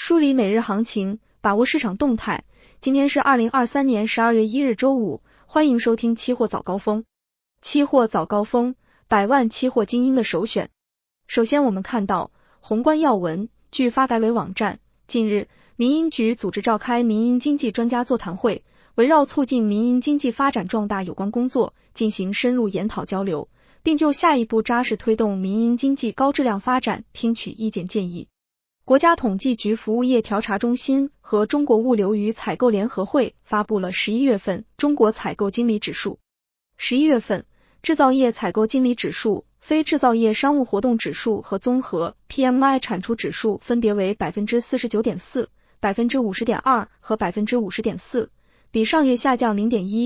梳理每日行情，把握市场动态。今天是2023年12月1日周五，欢迎收听期货早高峰。期货早高峰，百万期货精英的首选。首先我们看到宏观要闻，据发改委网站，近日民营局组织召开民营经济专家座谈会，围绕促进民营经济发展壮大有关工作进行深入研讨交流，并就下一步扎实推动民营经济高质量发展听取意见建议。国家统计局服务业调查中心和中国物流与采购联合会发布了11月份中国采购经理指数。11月份，制造业采购经理指数、非制造业商务活动指数和综合 PMI 产出指数分别为 49.4%、50.2% 和 50.4%， 比上月下降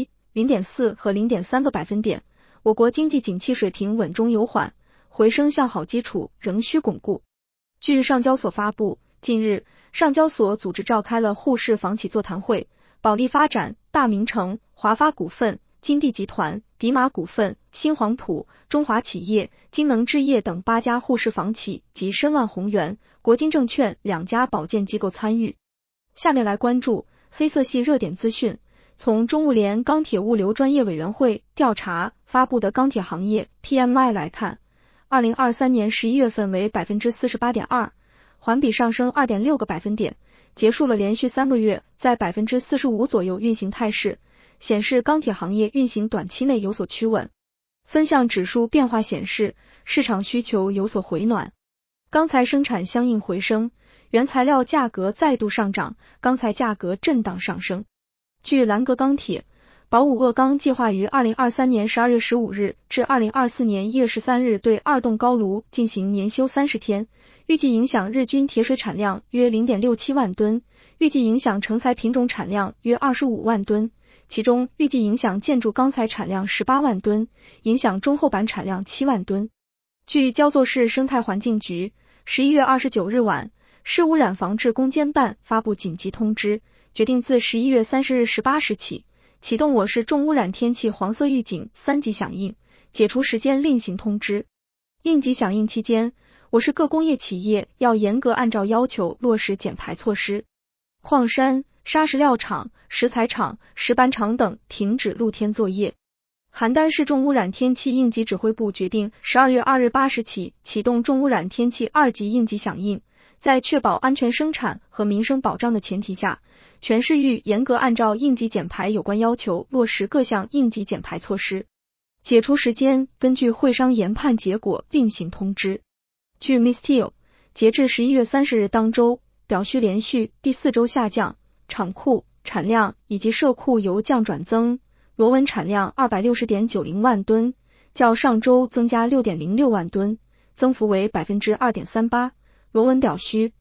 0.1、0.4 和 0.3个百分点。我国经济景气水平稳中有缓，回升向好基础仍需巩固。据上交所发布，近日上交所组织召开了沪市房企座谈会，保利发展、大明城、华发股份、金地集团、迪马股份、新黄埔、中华企业、金能置业等8家沪市房企及申万宏源、国金证券2家保荐机构参与。下面来关注黑色系热点资讯。从中物联钢铁物流专业委员会调查发布的钢铁行业 PMI 来看，2023年11月份为 48.2%， 环比上升 2.6个百分点，结束了连续3个月在 45% 左右运行态势，显示钢铁行业运行短期内有所趋稳。分项指数变化显示，市场需求有所回暖，钢材生产相应回升，原材料价格再度上涨，钢材价格震荡上升。据兰格钢铁，宝武鄂钢计划于2023年12月15日至2024年1月13日对2栋高炉进行年休30天，预计影响日均铁水产量约 0.67 万吨，预计影响成材品种产量约25万吨，其中预计影响建筑钢材产量18万吨，影响中厚板产量7万吨。据焦作市生态环境局11月29日晚，市污染防治攻坚办发布紧急通知，决定自11月30日18时起，启动我市重污染天气黄色预警3级响应，解除时间另行通知。应急响应期间，我市各工业企业要严格按照要求落实减排措施，矿山、砂石料厂、石材厂、石板厂等停止露天作业。邯郸市重污染天气应急指挥部决定12月2日8时起启动重污染天气2级应急响应，在确保安全生产和民生保障的前提下，全市域严格按照应急减排有关要求落实各项应急减排措施。解除时间根据会商研判结果另行通知。据 Misteel， 截至11月30日当周，表需连续第4周下降，厂库产量以及社库由降转增，螺纹产量 260.90 万吨，较上周增加 6.06 万吨，增幅为 2.38%， 螺纹表需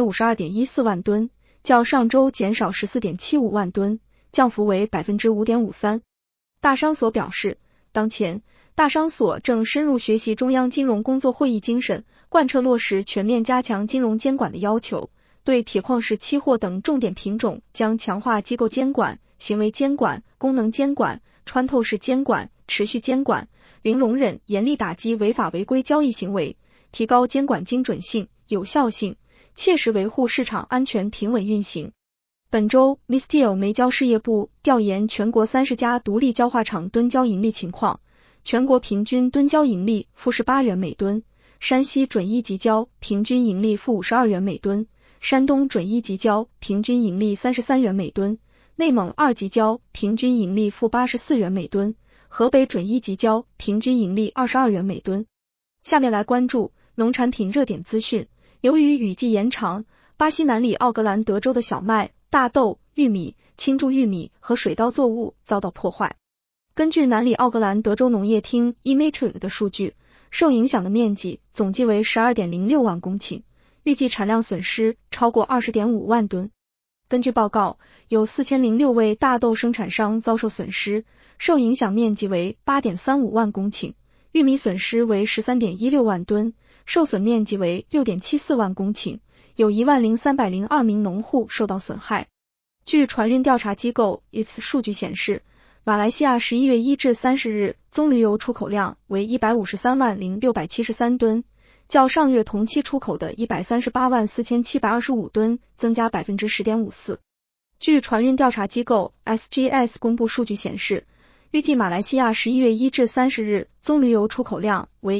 252.14 万吨，较上周减少 14.75 万吨，降幅为 5.53%。 大商所表示，当前大商所正深入学习中央金融工作会议精神，贯彻落实全面加强金融监管的要求，对铁矿石期货等重点品种将强化机构监管、行为监管、功能监管、穿透式监管、持续监管，零容忍，严厉打击违法违规交易行为，提高监管精准性、有效性，切实维护市场安全平稳运行。本周 Misteel 煤焦事业部调研全国30家独立焦化厂吨焦盈利情况，全国平均吨焦盈利负18元每吨，山西准一级焦平均盈利负52元每吨，山东准一级焦平均盈利33元每吨，内蒙2级焦平均盈利负84元每吨，河北准一级焦平均盈利22元每吨。下面来关注农产品热点资讯。由于雨季延长，巴西南里奥格兰德州的小麦、大豆、玉米、青贮玉米和水稻作物遭到破坏。根据南里奥格兰德州农业厅 eMatrix 的数据，受影响的面积总计为 12.06 万公顷，预计产量损失超过 20.5 万吨。根据报告，有4006位大豆生产商遭受损失，受影响面积为 8.35 万公顷，玉米损失为 13.16 万吨，受损面积为 6.74 万公顷，有10302名农户受到损害。据船运调查机构 ITS 数据显示，马来西亚11月1至30日棕榈油出口量为153万0673吨， 较上月同期出口的1384725吨增加 10.54%。据船运调查机构 SGS 公布数据显示，预计马来西亚11月1至30日棕榈油出口量为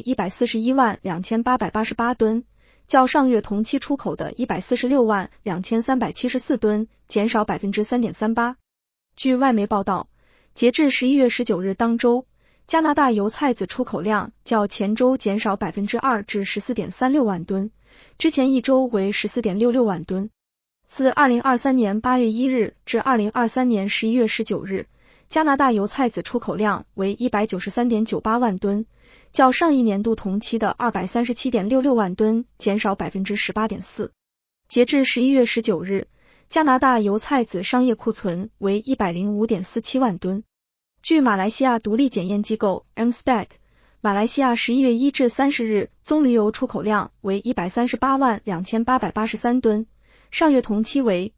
1412888吨，较上月同期出口的1462374吨减少 3.38%。据外媒报道，截至11月19日当周，加拿大油菜籽出口量较前周减少 2% 至 14.36万吨，之前一周为 14.66万吨。自2023年8月1日至2023年11月19日，加拿大油菜籽出口量为 193.98 万吨，较上一年度同期的 237.66 万吨减少 18.4%。截至11月19日，加拿大油菜籽商业库存为 105.47 万吨。据马来西亚独立检验机构 MSTAC， 马来西亚11月1至30日棕榈油出口量为1382883吨，上月同期为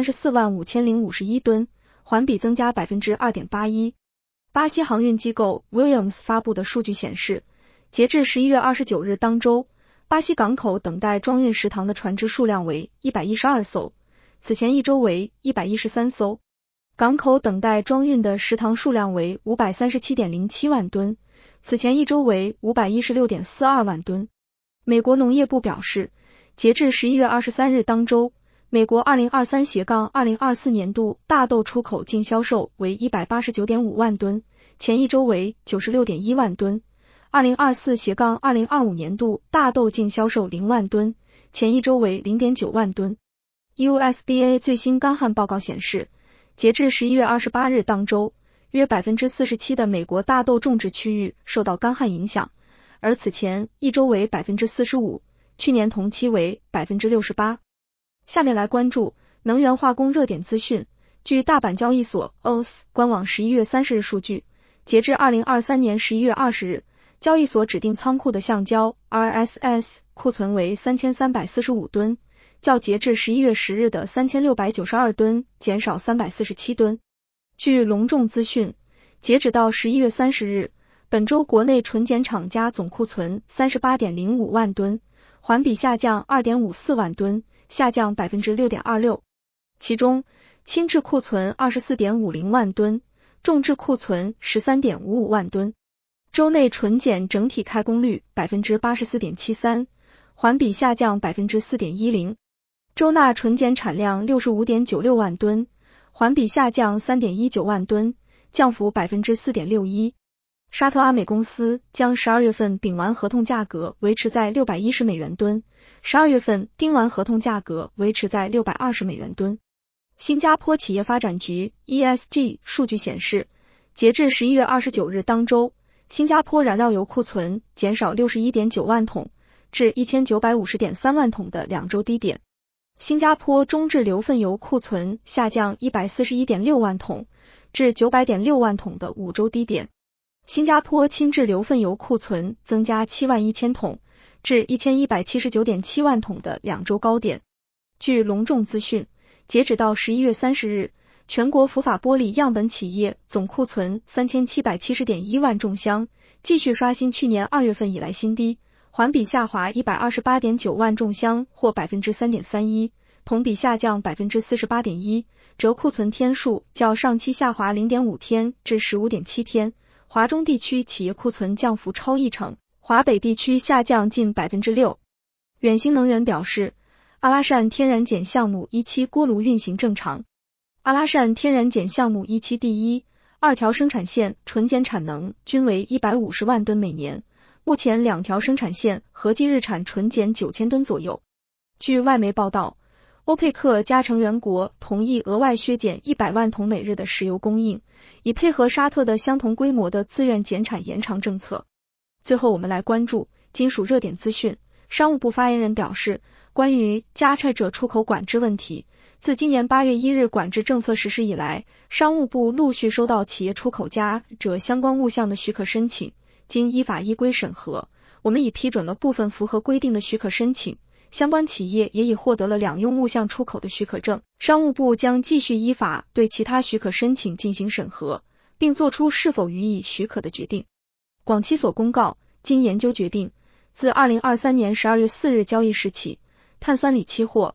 1345051吨，环比增加 2.81%。巴西航运机构 Williams 发布的数据显示，截至11月29日当周，巴西港口等待装运食糖的船只数量为112艘，此前一周为113艘。港口等待装运的食糖数量为 537.07 万吨，此前一周为 516.42 万吨。美国农业部表示，截至11月23日当周，美国2023-2024年度大豆出口净销售为 189.5 万吨，前一周为 96.1 万吨。2024-2025 年度大豆净销售0万吨，前一周为 0.9 万吨。USDA 最新干旱报告显示，截至11月28日当周，约 47% 的美国大豆种植区域受到干旱影响，而此前一周为 45%， 去年同期为 68%。下面来关注能源化工热点资讯。据大阪交易所 OS 官网11月30日数据，截至2023年11月20日，交易所指定仓库的橡胶 RSS 库存为3345吨，较截至11月10日的3692吨减少347吨。据隆重资讯，截止到11月30日，本周国内纯碱厂家总库存 38.05 万吨，环比下降 2.54 万吨，下降 6.26%。其中，轻质库存 24.50 万吨，重质库存 13.55 万吨。周内纯碱整体开工率 84.73%， 环比下降 4.10%。周钠纯碱产量 65.96 万吨，环比下降 3.19 万吨，降幅 4.61%。沙特阿美公司将12月份丙烷合同价格维持在610美元吨，12月份丁烷合同价格维持在620美元吨。新加坡企业发展局 ESG 数据显示，截至11月29日当周，新加坡燃料油库存减少 61.9 万桶至 1950.3 万桶的两周低点。新加坡中质硫分油库存下降 141.6 万桶至 900.6 万桶的五周低点。新加坡轻质硫分油库存增加7万1000桶至 1179.7 万桶的两周高点。据隆重资讯，截止到11月30日，全国福法玻璃样本企业总库存 3770.1 万重箱，继续刷新去年2月份以来新低，环比下滑 128.9 万重箱或 3.31%， 同比下降 48.1%， 折库存天数较上期下滑 0.5 天至 15.7 天。华中地区企业库存降幅超1成，华北地区下降近 6%。 远星能源表示，阿拉善天然碱项目1期锅炉运行正常。阿拉善天然碱项目1期第一、2条生产线纯碱产能均为150万吨每年，目前2条生产线合计日产纯碱9000吨左右。据外媒报道，欧佩克加成员国同意额外削减100万桶每日的石油供应，以配合沙特的相同规模的自愿减产延长政策。最后我们来关注金属热点资讯。商务部发言人表示，关于加拆者出口管制问题，自今年8月1日管制政策实施以来，商务部陆续收到企业出口加者相关物项的许可申请，经依法依规审核，我们已批准了部分符合规定的许可申请，相关企业也已获得了两用物项出口的许可证。商务部将继续依法对其他许可申请进行审核，并作出是否予以许可的决定。广期所公告，经研究决定， 自2023年12月4日交易时起，碳酸锂期货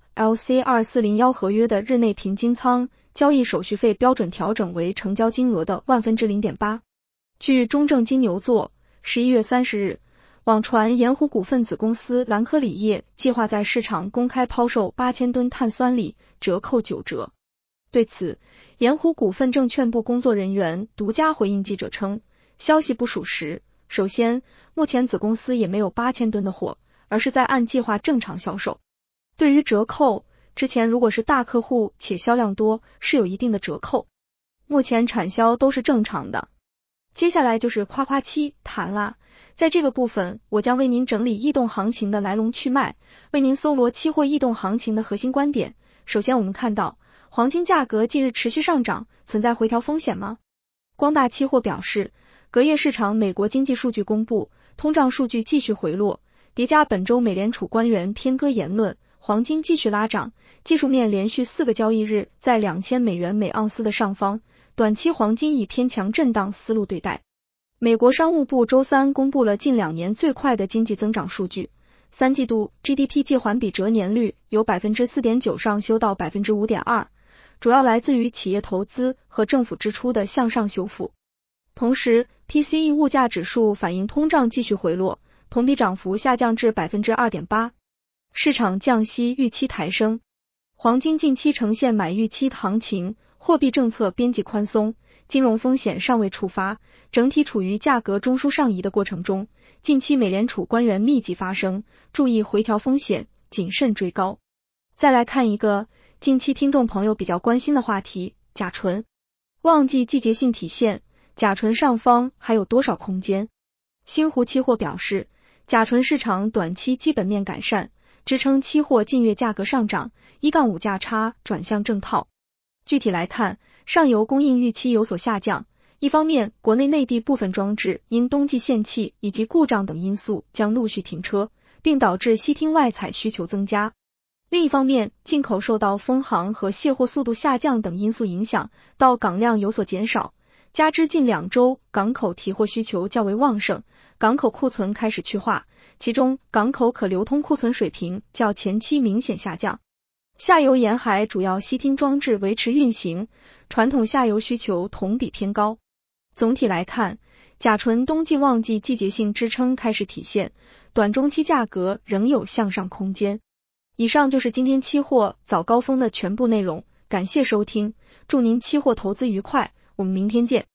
LC2401 合约的日内平均仓交易手续费标准调整为成交金额的0.8%。据中证金牛座11月30日，网传盐湖股份子公司兰科锂业计划在市场公开抛售8000吨碳酸锂，折扣9折。对此，盐湖股份证券部工作人员独家回应记者称，消息不属实。首先，目前子公司也没有8000吨的货，而是在按计划正常销售。对于折扣，之前如果是大客户且销量多，是有一定的折扣。目前产销都是正常的。接下来就是夸夸期谈啦，在这个部分，我将为您整理异动行情的来龙去脉，为您搜罗期货异动行情的核心观点。首先我们看到，黄金价格近日持续上涨，存在回调风险吗？光大期货表示，隔夜市场美国经济数据公布，通胀数据继续回落，叠加本周美联储官员偏鸽言论，黄金继续拉涨，技术面连续4个交易日在2000美元每盎司的上方，短期黄金以偏强震荡思路对待。美国商务部周三公布了近2年最快的经济增长数据，3季度 GDP 季环比折年率由 4.9% 上修到 5.2%， 主要来自于企业投资和政府支出的向上修复。同时 PCE 物价指数反映通胀继续回落，同比涨幅下降至 2.8%， 市场降息预期抬升。黄金近期呈现买预期行情，货币政策边际宽松，金融风险尚未触发，整体处于价格中枢上移的过程中。近期美联储官员密集发声，注意回调风险，谨慎追高。再来看一个近期听众朋友比较关心的话题，甲醇。旺季季节性体现，甲醇上方还有多少空间？新湖期货表示，甲醇市场短期基本面改善，支撑期货近月价格上涨，1-5价差转向正套。具体来看，上游供应预期有所下降，一方面国内地部分装置因冬季限气以及故障等因素将陆续停车，并导致烯烃外采需求增加。另一方面，进口受到封航和卸货速度下降等因素影响，到港量有所减少，加之近2周港口提货需求较为旺盛，港口库存开始去化，其中港口可流通库存水平较前期明显下降。下游沿海主要烯烃装置维持运行，传统下游需求同比偏高。总体来看，甲醇冬季旺季季节性支撑开始体现，短中期价格仍有向上空间。以上就是今天期货早高峰的全部内容，感谢收听，祝您期货投资愉快，我们明天见。